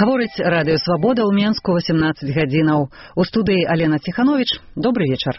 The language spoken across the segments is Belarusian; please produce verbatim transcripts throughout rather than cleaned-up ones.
Гаворыць радыё «Свабода» ў Менску восемнадцать гадзінаў. У студыі Алена Ціханович. Добрый вечар.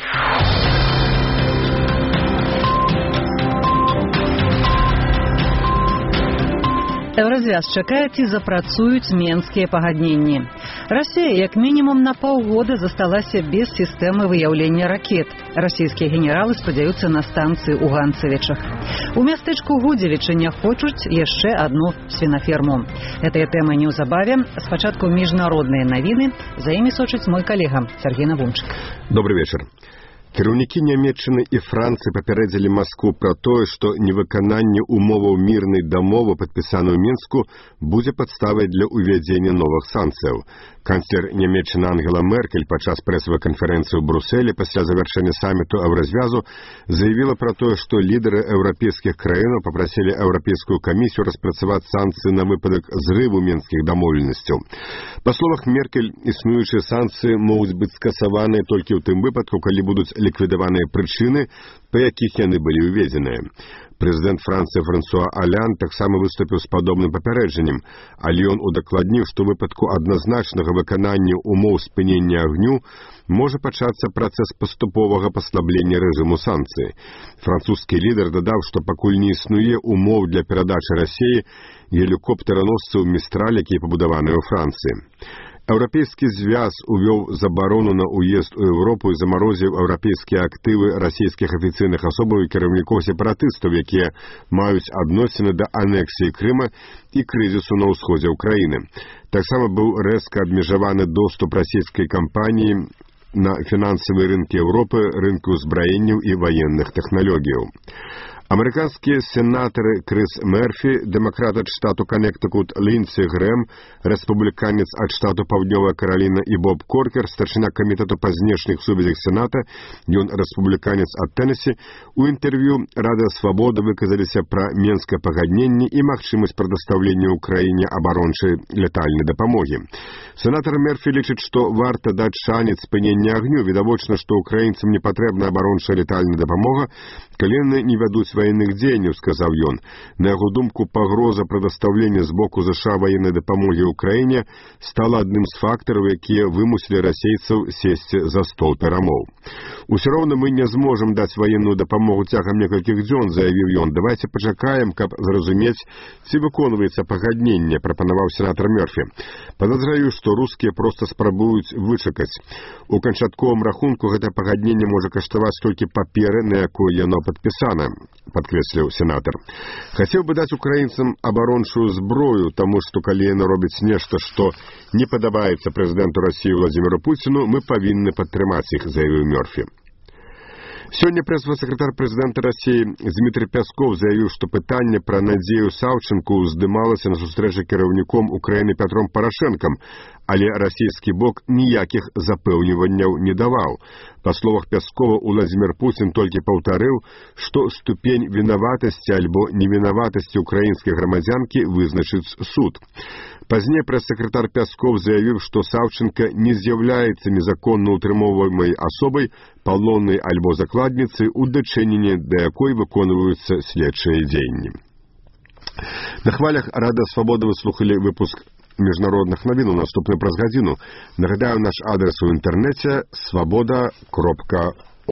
Еўразвяз чакае, ці запрацуюць менскія пагадненні. Расія, як мінімум, на паўгода засталася без сістэмы выяўлення ракет. Расійскія генералы спадзяюцца на станцыі ў Ганцавічах. У мястэчку Гудзевічы не хочуць яшчэ адну свінаферму. Гэтыя тэмы неўзабаве. Спачатку міжнародныя навіны. За імі сочыць мой калега Сергей Навунчык. Добрый вечар. Кіраўнікі Нямецчыны і Францыі папярэдзілі Маскву пра тое, што невыкананне умоваў мірнай дамовы, падпісанай у Мінску, будзе падставай для ўвядзення новых санкцыяў. Канцлер Нямецчыны Ангела Меркель падчас прэсавай канферэнцыі ў Брусэлі пасля завяршэння саміту Еўразвязу заявіла пра тое, што лідары еўрапейскіх краінаў папрасілі Еўрапейскую камісію распрацаваць санкцыі на выпадак зрыву мінскіх дамоўленасцяў. Па словах Меркель, існуючыя санкцыі могуць быць скасаваныя толькі ў тым выпадку, калі будуць ліквідаваныя прычыны, па якіх яны былі ўведзеныя. Прэзідэнт Францыі Франсуа Алянд таксама выступіў з падобным папярэджаннем, але ён удакладніў, што ў выпадку адназначнага выканання умоў спынення агню можа пачацца працэс паступовага паслаблення рэжыму санкцый. Французскі лідар дадаў, што пакуль не існуе умоў для перадачы Расіі гелікоптараносцаў «Містраль», якія пабудаваныя ў Францыі. Еўрапейскі звяз увёў забарону на ўезд у Еўропу і замарозіў еўрапейскія актывы расійскіх афіцыйных асобаў і кіраўнікоў сепаратыстаў, якія маюць адносіны да анексіі Крыма і крызісу на ўсходзе ўкраіны. Таксама быў рэзка абмежаваны доступ расійскай кампаніі на фінансавыя рынкі Еўропы, рынкі ўзбраенняў і ваенных тэхналогіяў. Амерыканскія сенатары Крыс Мерфі, дэмакрат ад штату Канектыкут Линдси Грэм, рэспубліканец ад штату Паўднёвая Караліна і Боб Коркер, старшыня камітэту па знешніх сувязях Сената, ён рэспубліканец ад Тэннесі, у інтэрв'ю Радыё «Свабода» выказаліся пра менскае пагадненне і магчымасць прадастаўлення ўкраіне абарончай летальнай дапамогі. Сенатар Мерфі лічыць, што варта даць шанец спынення агню. Відавочна, што ўкраінцам не патрэбна абарончая летальная дапамога, калі яны не вядуць ваенных дзеянняў, сказаў ён. На яго думку, пагроза прадастаўлення з боку ЗША ваеннай дапамогі ўкраіне стала адным з фактараў, якія вымусілі расейцаў сесці за стол перамоў. Усё роўна мы не зможам даць ваенную дапамогу цягам некалькіх дзён, заявіў ён. Давайце пачакаем, каб зразумець, ці выконваецца пагадненне, прапанаваў сенатар Мерфі. Падазраю, што рускія проста спрабуюць вычакаць. У канчатковым рахунку гэта пагадненне можа каштаваць толькі паперы, на якую яно падпісана, падкрэсліў сенатар. Хацеў бы даць украінцам абарончую зброю, таму што калі яны робяць нешта, што не падабаецца прэзідэнту Расіі Владзіміру Пуціну, мы павінны падтрымаць іх, заявіў Мерфі. Сёння прэс-сакратар прэзідэнта Расіі Дмітрый Пясков заявіў, што пытанне пра Надзею Саўчэнку уздымалася на сустрэчы кіраўніком Украіны Пятром Парашэнкам, але расійскі бок ніякіх запэўніванняў не даваў. Па словах Пяскова, Уладзімір Пуцін толькі паўтарыў, што ступень вінаватасці альбо невінаватасці украінскай грамадзянкі вызначыць суд. Пазней прэс-сакратар Пясков заявіў, што Саўчэнка не з'яўляецца незаконна ўтрымоўваемай асобай, палоннай альбо закладніцай, у дачыненні да якой выконваюцца следчыя дзеянні. На хвалях Радыё «Свабода» вы слухалі выпуск міжнародных навін. Наступны праз гадзіну. Нагадаю, наш адрес у інтэрнэце свабода кропка